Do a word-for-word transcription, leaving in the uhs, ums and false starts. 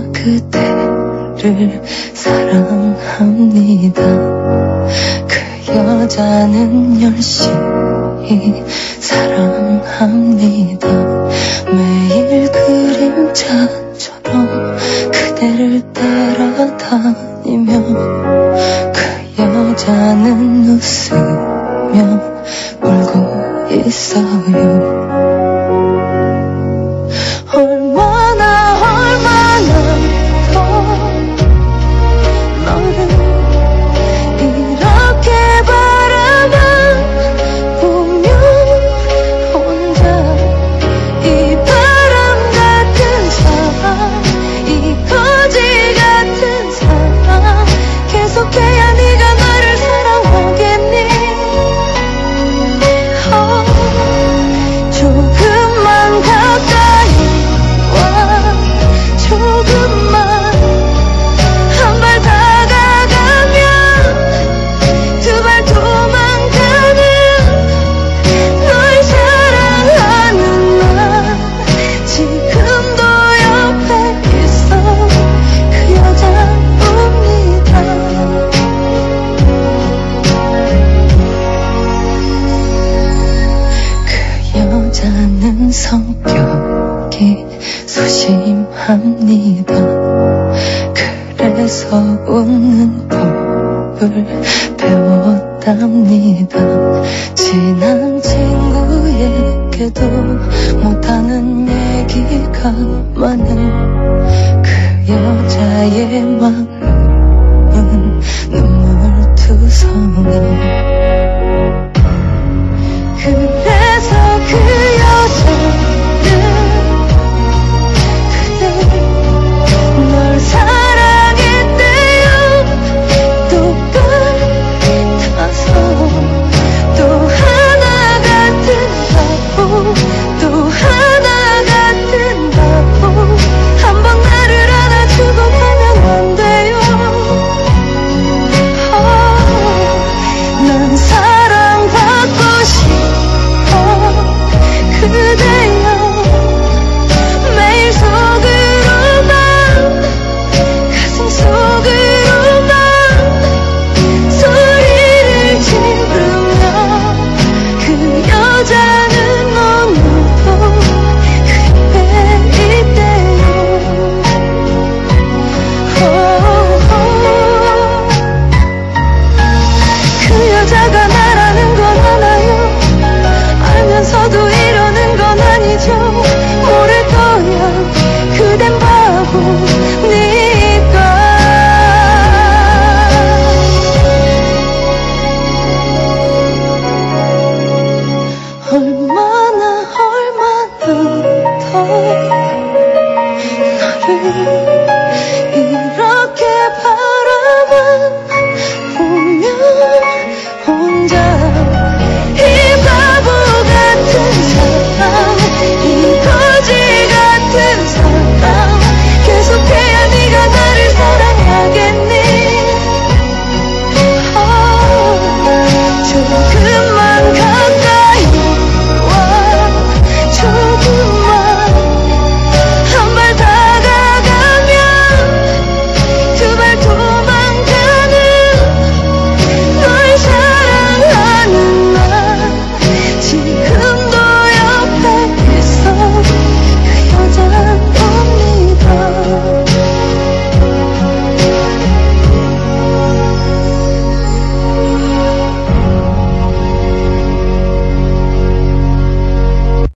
그대를 사랑합니다. 그 여자는 열심히 사랑합니다. 매일 그림자처럼 그대를 따라다니며 그 여자는 웃으며 울고 있어요. 얼마나 얼마나 더 너를 이렇게 바라보며 혼자 이 바람 같은 사랑, 이 거지 같은 사랑 계속해야 네가 나를 사랑하겠니? 어, 조금만 가까이 와, 조금만 한 발 다가가면 두 발 도망가는 널 사랑하는 나 지금도 옆에 있어. 그 여자입니다. 그 여자는 성격이 소심합니다. 그래서 웃는 법을 배웠답니다. 친한 친구에게도 못하는 얘기가 많은 그 여자의 마음은 눈물투성이. 그래서 그 여자는 그대 널 사랑했대요. 똑같아서 또 하나 같은 바보, 또 하나 같은 바보. 한번 나를 안아주고 가면 안 돼요. 어, 난 사랑받고 싶어. 그대여 매일 속으로만 가슴 속으로만 소리를 지르며 그 여자는 오늘도 그 옆에 있대요. 어,